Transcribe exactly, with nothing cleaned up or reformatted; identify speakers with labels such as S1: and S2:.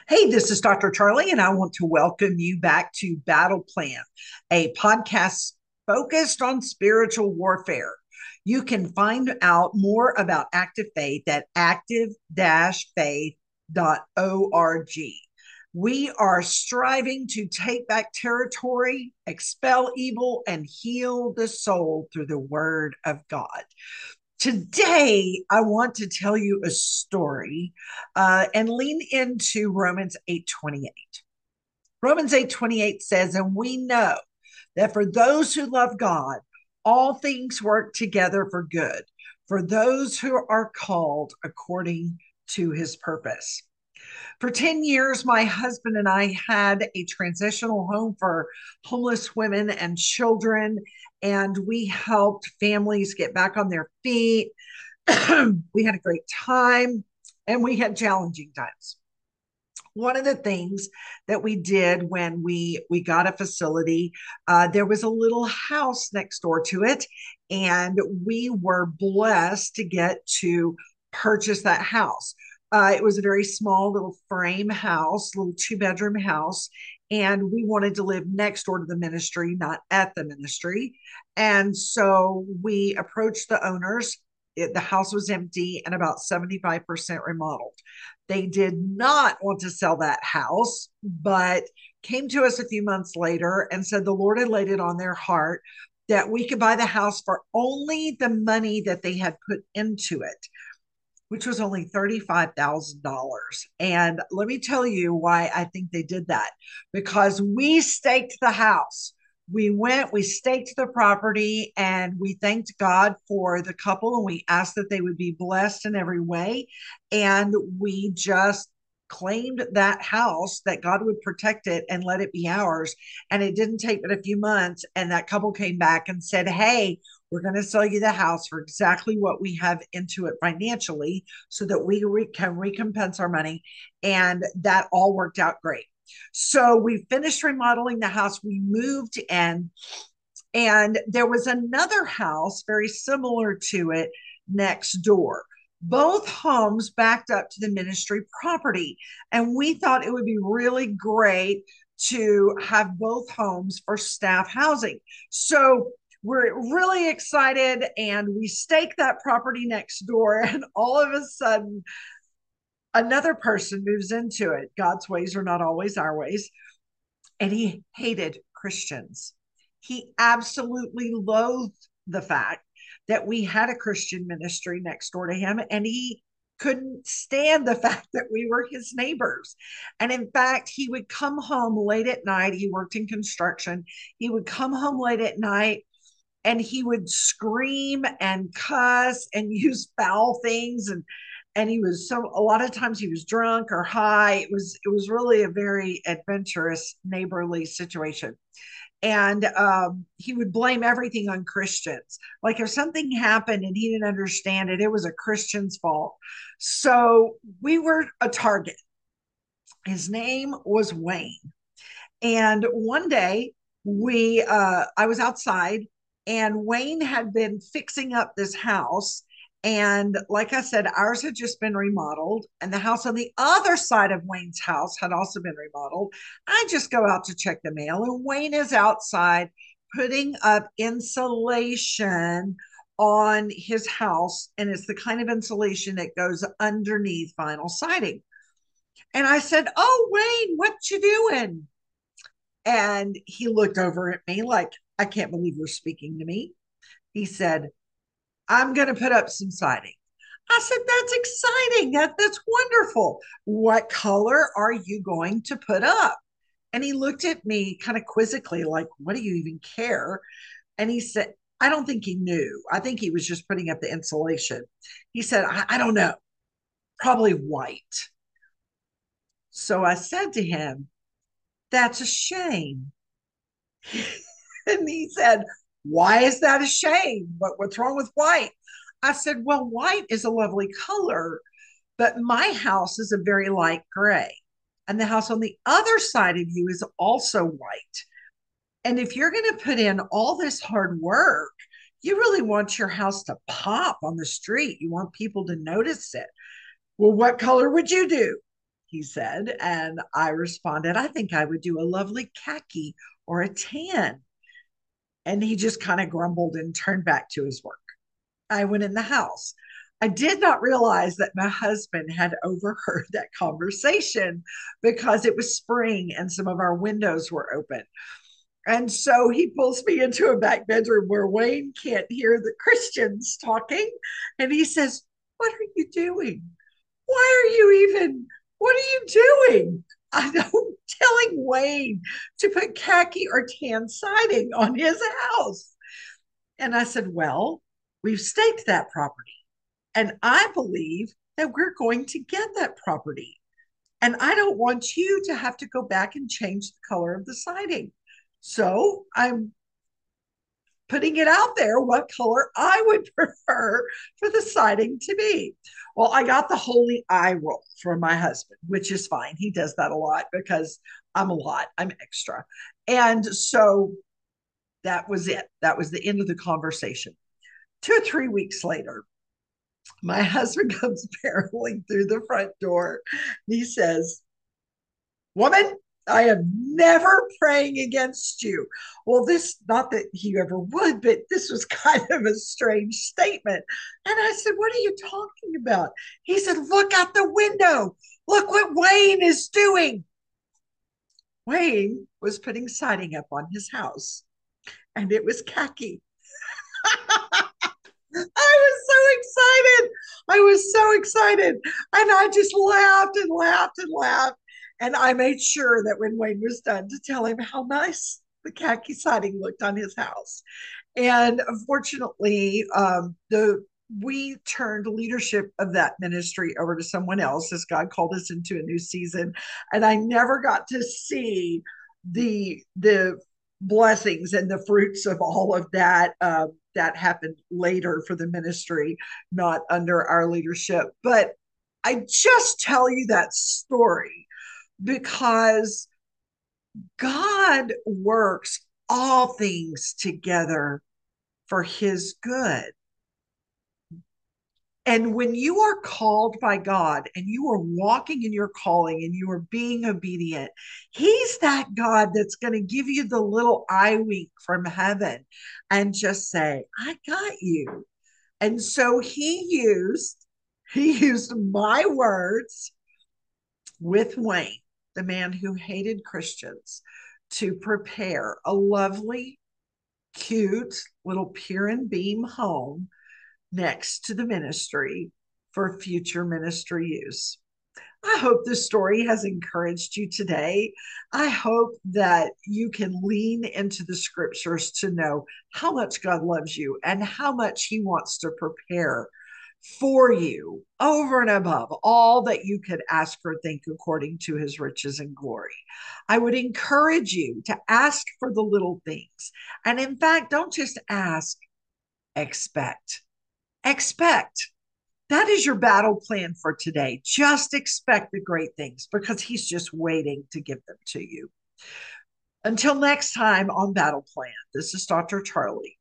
S1: Hey, this is Doctor Charlie, and I want to welcome you back to Battle Plan, a podcast focused on spiritual warfare. You can find out more about Active Faith at active faith dot org. We are striving to take back territory, expel evil, and heal the soul through the Word of God. Today, I want to tell you a story uh, and lean into Romans eight twenty-eight. Romans eight twenty-eight says, and we know that for those who love God, all things work together for good, for those who are called according to his purpose. For ten years, my husband and I had a transitional home for homeless women and children, and we helped families get back on their feet. We had a great time, and we had challenging times. One of the things that we did when we we got a facility, uh, there was a little house next door to it, and we were blessed to get to purchase that house. Uh, it was a very small little frame house, little two bedroom house, and we wanted to live next door to the ministry, not at the ministry. And so we approached the owners. It, the house was empty and about seventy-five percent remodeled. They did not want to sell that house, but came to us a few months later and said the Lord had laid it on their heart that we could buy the house for only the money that they had put into it, which was only thirty-five thousand dollars. And let me tell you why I think they did that. Because we staked the house. We went, we staked the property, and we thanked God for the couple, and we asked that they would be blessed in every way. And we just claimed that house, that God would protect it and let it be ours. And it didn't take but a few months. And that couple came back and said, hey, we're going to sell you the house for exactly what we have into it financially so that we re- can recompense our money. And that all worked out great. So we finished remodeling the house. We moved in, and there was another house very similar to it next door. Both homes backed up to the ministry property. And we thought it would be really great to have both homes for staff housing. So we're really excited, and we stake that property next door, and all of a sudden another person moves into it. God's ways are not always our ways. And he hated Christians. He absolutely loathed the fact that we had a Christian ministry next door to him, and he couldn't stand the fact that we were his neighbors. And in fact, he would come home late at night. He worked in construction. He would come home late at night, and he would scream and cuss and use foul things, and and he was so a lot of times he was drunk or high. It was it was really a very adventurous neighborly situation. And um, he would blame everything on Christians. Like if something happened and he didn't understand it, it was a Christian's fault. So we were a target. His name was Wayne. And one day we uh I was outside, and Wayne had been fixing up this house. And like I said, ours had just been remodeled, and the house on the other side of Wayne's house had also been remodeled. I just go out to check the mail, and Wayne is outside putting up insulation on his house. And it's the kind of insulation that goes underneath vinyl siding. And I said, oh, Wayne, what you doing? And he looked over at me like, I can't believe you're speaking to me. He said, I'm going to put up some siding. I said, that's exciting. That, that's wonderful. What color are you going to put up? And he looked at me kind of quizzically, like, what do you even care? And he said, I don't think he knew. I think he was just putting up the insulation. He said, I, I don't know, probably white. So I said to him, that's a shame. And he said, why is that a shame? What, what's wrong with white? I said, well, white is a lovely color, but my house is a very light gray. And the house on the other side of you is also white. And if you're going to put in all this hard work, you really want your house to pop on the street. You want people to notice it. Well, what color would you do? he said. And I responded, I think I would do a lovely khaki or a tan. And he just kind of grumbled and turned back to his work. I went in the house. I did not realize that my husband had overheard that conversation because it was spring and some of our windows were open. And so he pulls me into a back bedroom where Wayne can't hear the Christians talking. And he says, what are you doing? Why are you even, what are you doing? I'm telling Wayne to put khaki or tan siding on his house. And I said, well, we've staked that property. And I believe that we're going to get that property. And I don't want you to have to go back and change the color of the siding. So I'm putting it out there what color I would prefer for the siding to be. Well, I got the holy eye roll from my husband, which is fine. He does that a lot because I'm a lot, I'm extra. And so that was it. That was the end of the conversation. Two or three weeks later, my husband comes barreling through the front door. And he says, woman, I am never praying against you. Well, this, not that he ever would, but this was kind of a strange statement. And I said, what are you talking about? He said, look out the window. Look what Wayne is doing. Wayne was putting siding up on his house, and it was khaki. I was so excited. I was so excited. And I just laughed and laughed and laughed. And I made sure that when Wayne was done to tell him how nice the khaki siding looked on his house. And unfortunately, um, the we turned leadership of that ministry over to someone else as God called us into a new season. And I never got to see the the blessings and the fruits of all of that. Uh, that happened later for the ministry, not under our leadership. But I just tell you that story because God works all things together for his good. And when you are called by God and you are walking in your calling and you are being obedient, he's that God that's going to give you the little eye wink from heaven and just say, I got you. And so he used, he used my words with Wayne, the man who hated Christians, to prepare a lovely, cute little pier and beam home next to the ministry for future ministry use. I hope this story has encouraged you today. I hope that you can lean into the scriptures to know how much God loves you and how much he wants to prepare for you over and above all that you could ask or think according to his riches and glory. I would encourage you to ask for the little things. And in fact, don't just ask, expect. Expect. That is your battle plan for today. Just expect the great things because he's just waiting to give them to you. Until next time on Battle Plan, this is Doctor Charlie.